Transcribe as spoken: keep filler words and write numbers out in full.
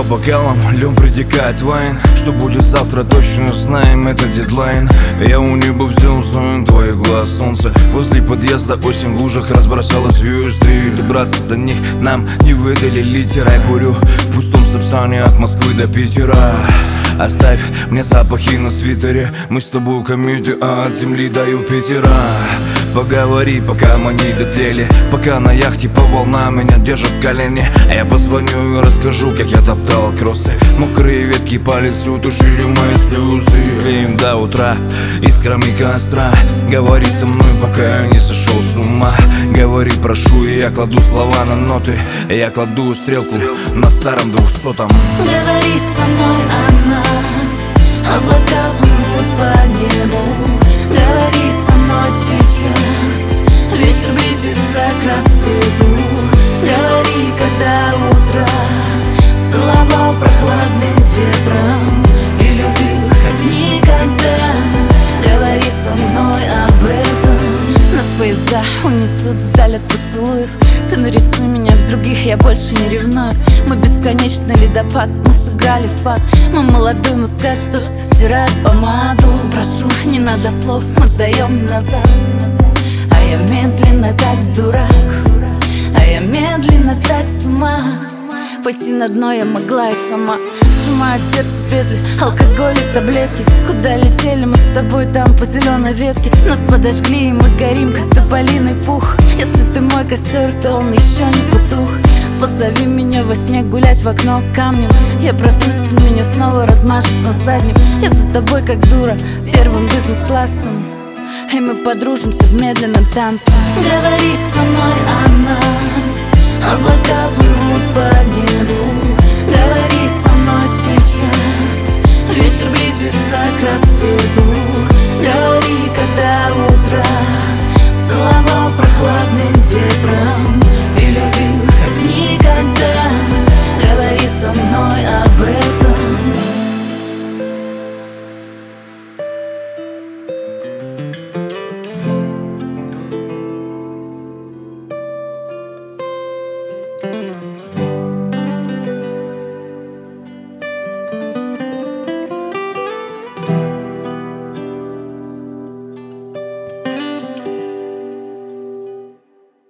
бокалам, льем притекает вайн. Что будет завтра, точно знаем, это дедлайн. Я у неба взял зон твоих глаз, солнце. Возле подъезда осень в лужах разбросала звезды. Добраться до них нам не выдали литера. Я курю в пустом Сапсане от Москвы до Питера. Оставь мне запахи на свитере. Мы с тобой комьюты, а от земли до Юпитера. Поговори, пока мы не дотлели. Пока на яхте по волнам меня держат колени. А я позвоню и расскажу, как я топтал кроссы. Мокрые ветки по лицу тушили мои слезы. Клеим до утра искрами костра. Говори со мной, пока я не сошел с ума. Говори, прошу, и я кладу слова на ноты. Я кладу стрелку на старом двухсотом. Говори со мной о нас. Облака плывут по небу. Говори со мной сейчас. Вечер близится к рассвету. Говори, когда утро целовал прохладным ветром и любил, как никогда. Говори со мной об этом. Нас поезда унесут вдаль от поцелуев. Ты нарисуй меня в других, я больше не ревную. Мы бесконечный ледопад, мы сыграли в пад. Мы молодой мускат, то, что стирает помаду. Прошу, не надо слов, мы сдаем назад. А я медленно так дурак, а я медленно так с ума. Пойти на дно я могла и сама. Сжимает сердце петли, алкоголь и таблетки. Куда летели мы с тобой там по зеленой ветке? Нас подожгли и мы горим, как тополиный пух. Если ты мой костер, то он еще не потух. Позови меня во сне гулять в окно камнем. Я проснусь, и меня снова размажет на заднем. Я за тобой как дура, первым бизнес-классом. И мы подружимся в медленном танце. Говори со мной о нас. Облака плывут по небу. Говори со мной сейчас. Вечер близится к рассвету.